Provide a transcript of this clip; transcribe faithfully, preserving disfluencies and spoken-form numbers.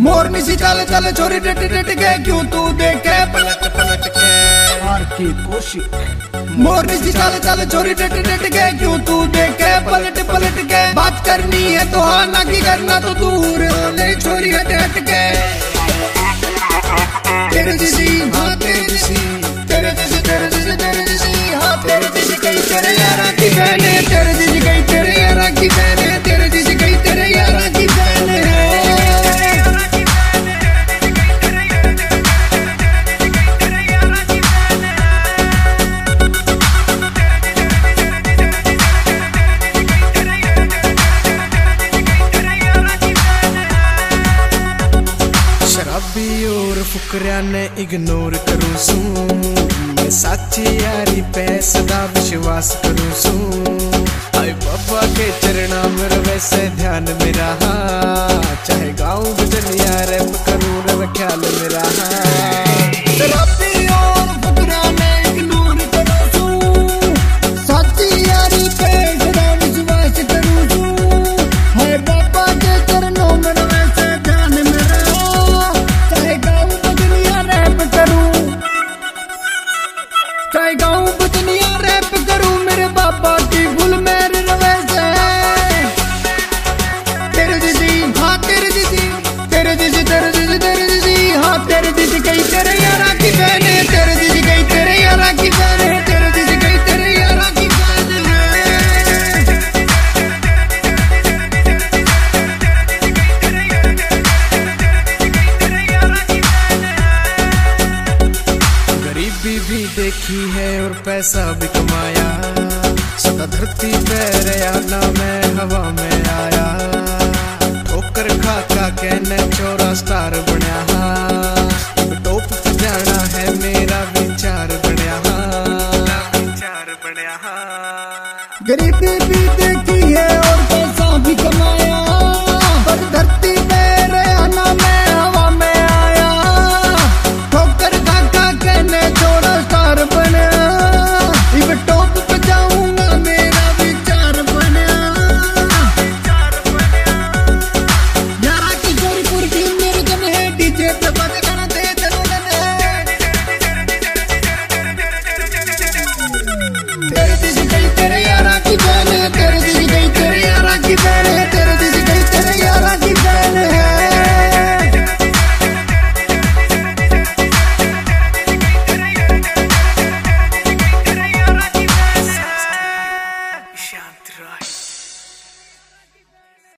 मोरनी सी चल चल छोरी डट डट के क्यों तू देखे पलट पलट के आर के कौशिक। मोरनी सी चल चल छोरी डट डट के क्यों तू देखे पलट पलट के बात करनी है तो हाँ ना की करना तो दूर ले छोरी हट हट के तेरे जैसी हाँ तेरे जैसी तेरे जैसी तेरे जैसी तेरे जैसी हाँ तेरे जैसी कई तेरे यारा की बहने तेरे जैसी कई तेरे यारा की बहने तेरे जैसी कई तेरे यारा की बहने शराबी और फुकरिया ने इग्नोर करूं सू मैं साची यारी पे सदा विश्वास करूं सू आए बाबा के चरणा मेरे वैसे ध्यान मेरा चाहे गाँव बजनिया रैप करूं रव ख्याल मेरा शराबी और फुकरिया ने इग्नोर करूं सू साची यारी पे सदा विश्वास करूं सू हाय बाबा के चरणों मेरे वैसे ध्यान मेरा चाहे गाँव बजनिया रैप करूं मेरे बाबा की फुल मेरे रवैसे तेरे दीदी हाँ तेरे दीदी तेरे दीदी तेरे दीदी तेरे दीदी हाँ तेरे दीदी कई तेरे यारा की बहने तेरे दीदी कई तेरे यारा की बहने तेरे दीदी कई तेरे यारा की भी देखी है और पैसा भी कमाया सदा धरती पे रहा ना मैं हवा में आया ठोकर खा खा के ने चौरा स्टार बनया।